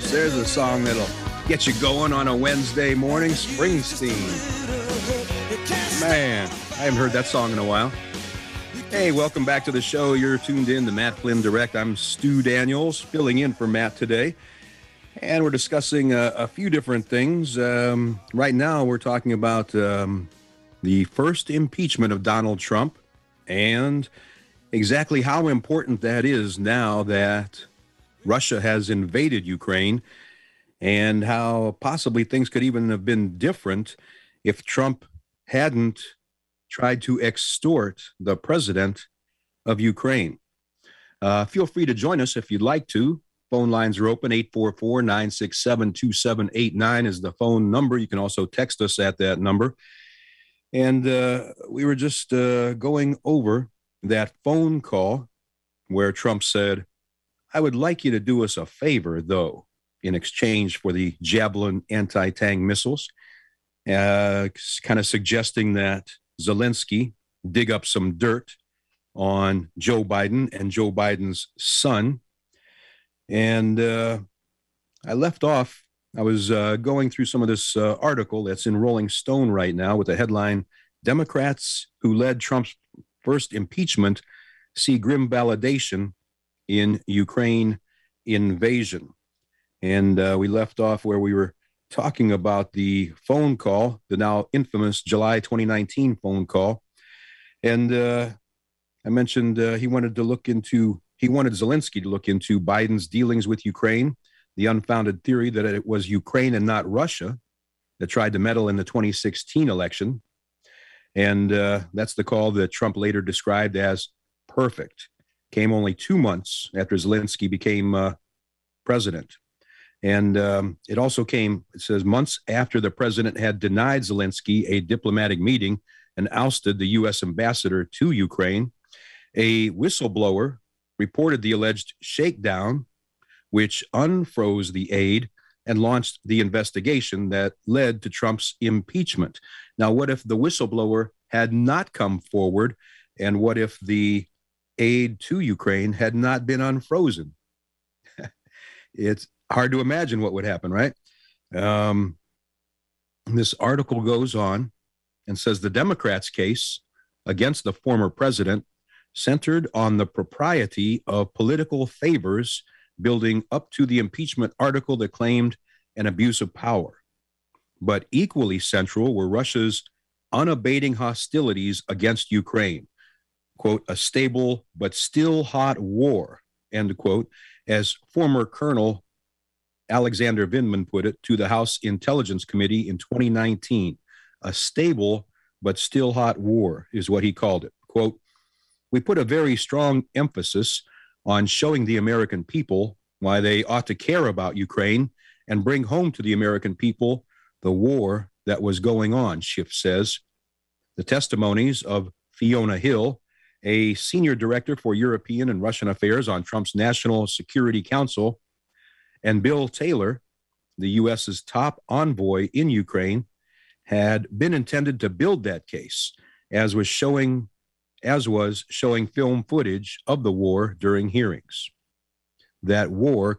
Steps. There's a song that'll get you going on a Wednesday morning. Springsteen. Man, I haven't heard that song in a while. Hey, welcome back to the show. You're tuned in to Matt Flynn Direct. I'm Stu Daniels, filling in for Matt today. And we're discussing a few different things. Right now, we're talking about the first impeachment of Donald Trump and exactly how important that is now that Russia has invaded Ukraine, and how possibly things could even have been different if Trump hadn't tried to extort the president of Ukraine. Feel free to join us if you'd like to. Phone lines are open. 844-967-2789 is the phone number. You can also text us at that number. And we were just going over that phone call where Trump said, I would like you to do us a favor, though, in exchange for the Javelin anti-tank missiles, kind of suggesting that Zelensky dig up some dirt on Joe Biden and Joe Biden's son. And I left off, I was going through some of this article that's in Rolling Stone right now with the headline, Democrats who led Trump's first impeachment see grim validation in Ukraine invasion. And we left off where we were talking about the phone call, the now infamous July 2019 phone call. And I mentioned he wanted Zelensky to look into Biden's dealings with Ukraine, the unfounded theory that it was Ukraine and not Russia that tried to meddle in the 2016 election. And that's the call that Trump later described as perfect. Came only 2 months after Zelensky became president. And it also came, it says, months after the president had denied Zelensky a diplomatic meeting and ousted the U.S. ambassador to Ukraine. A whistleblower reported the alleged shakedown, which unfroze the aid and launched the investigation that led to Trump's impeachment. Now, what if the whistleblower had not come forward? And what if the aid to Ukraine had not been unfrozen? It's hard to imagine what would happen, right? This article goes on and says the Democrats' case against the former president centered on the propriety of political favors building up to the impeachment article that claimed an abuse of power. But equally central were Russia's unabating hostilities against Ukraine. Quote, a stable but still hot war, end quote, as former Colonel Alexander Vindman put it to the House Intelligence Committee in 2019. A stable but still hot war is what he called it. Quote, we put a very strong emphasis on showing the American people why they ought to care about Ukraine and bring home to the American people the war that was going on, Schiff says. The testimonies of Fiona Hill, a senior director for European and Russian affairs on Trump's National Security Council, and Bill Taylor, the U.S.'s top envoy in Ukraine, had been intended to build that case, as was showing film footage of the war during hearings. That war,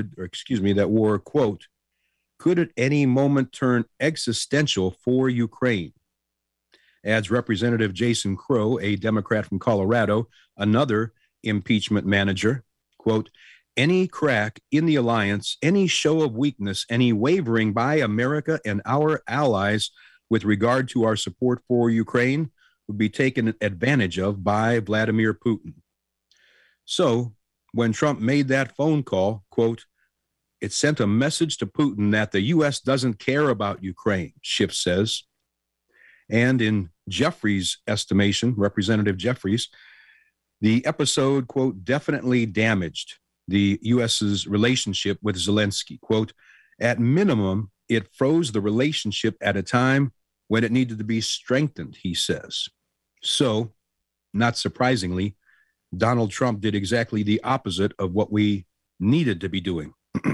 quote, could at any moment turn existential for Ukraine, adds Representative Jason Crow, a Democrat from Colorado, another impeachment manager. Quote, any crack in the alliance, any show of weakness, any wavering by America and our allies with regard to our support for Ukraine would be taken advantage of by Vladimir Putin. So when Trump made that phone call, quote, it sent a message to Putin that the U.S. doesn't care about Ukraine, Schiff says. And in Jeffries' estimation, Representative Jeffries, the episode, quote, definitely damaged the U.S.'s relationship with Zelensky. Quote, at minimum, it froze the relationship at a time when it needed to be strengthened, he says. So, not surprisingly, Donald Trump did exactly the opposite of what we needed to be doing.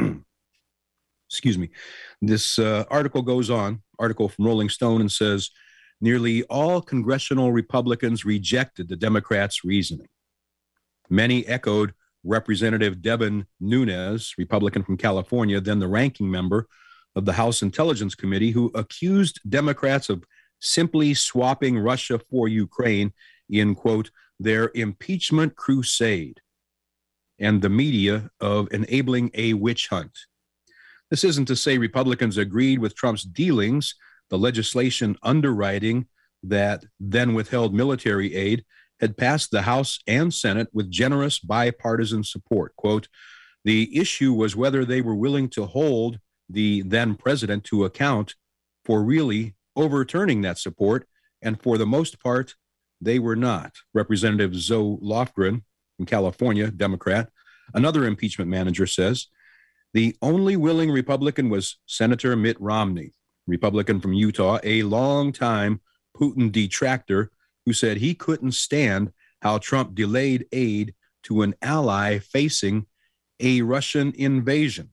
Excuse me. This article goes on, article from Rolling Stone, and says, nearly all congressional Republicans rejected the Democrats' reasoning. Many echoed Representative Devin Nunes, Republican from California, then the ranking member of the House Intelligence Committee, who accused Democrats of simply swapping Russia for Ukraine in, quote, their impeachment crusade, and the media of enabling a witch hunt. This isn't to say Republicans agreed with Trump's dealings. The legislation underwriting that then withheld military aid had passed the House and Senate with generous bipartisan support. Quote, the issue was whether they were willing to hold the then president to account for really overturning that support, and for the most part, they were not. Representative Zoe Lofgren from California, Democrat, another impeachment manager, says the only willing Republican was Senator Mitt Romney, Republican from Utah, a longtime Putin detractor who said he couldn't stand how Trump delayed aid to an ally facing a Russian invasion.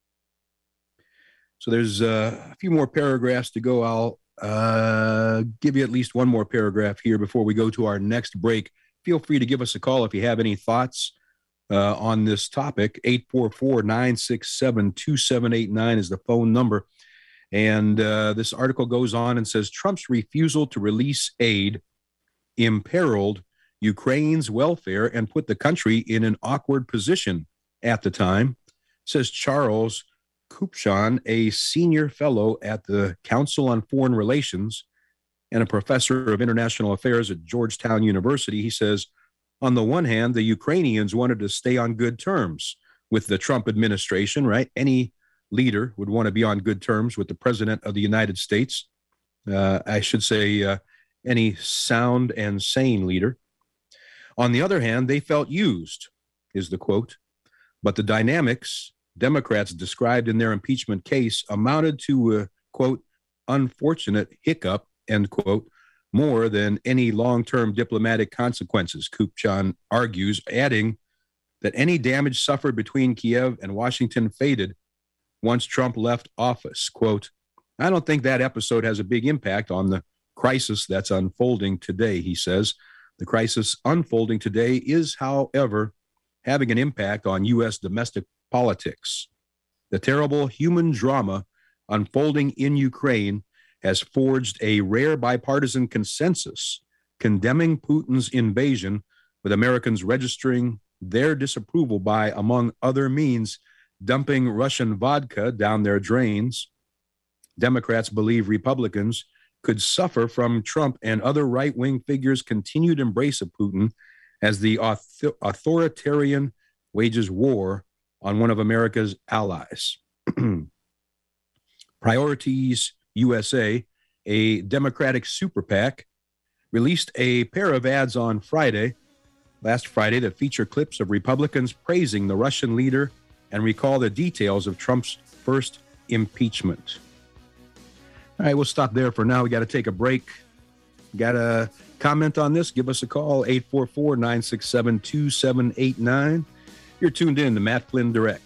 So there's a few more paragraphs to go. I'll give you at least one more paragraph here before we go to our next break. Feel free to give us a call if you have any thoughts on this topic. 844-967-2789 is the phone number. And this article goes on and says Trump's refusal to release aid imperiled Ukraine's welfare and put the country in an awkward position at the time, says Charles Kupchan, a senior fellow at the Council on Foreign Relations and a professor of international affairs at Georgetown University. He says, on the one hand, the Ukrainians wanted to stay on good terms with the Trump administration, right? Any leader would want to be on good terms with the president of the United States. I should say any sound and sane leader. On the other hand, they felt used, is the quote. But the dynamics Democrats described in their impeachment case amounted to a, quote, unfortunate hiccup, end quote, more than any long-term diplomatic consequences, Kupchan argues, adding that any damage suffered between Kiev and Washington faded once Trump left office. Quote, I don't think that episode has a big impact on the crisis that's unfolding today, he says. The crisis unfolding today is, however, having an impact on U.S. domestic politics. The terrible human drama unfolding in Ukraine has forged a rare bipartisan consensus condemning Putin's invasion, with Americans registering their disapproval by, among other means, dumping Russian vodka down their drains. Democrats believe Republicans could suffer from Trump and other right-wing figures' continued embrace of Putin as the authoritarian wages war on one of America's allies. Priorities USA, a Democratic super PAC, released a pair of ads on last Friday, that feature clips of Republicans praising the Russian leader and recall the details of Trump's first impeachment. All right, we'll stop there for now. We got to take a break. Got a comment on this? Give us a call, 844-967-2789. You're tuned in to Matt Flynn Direct.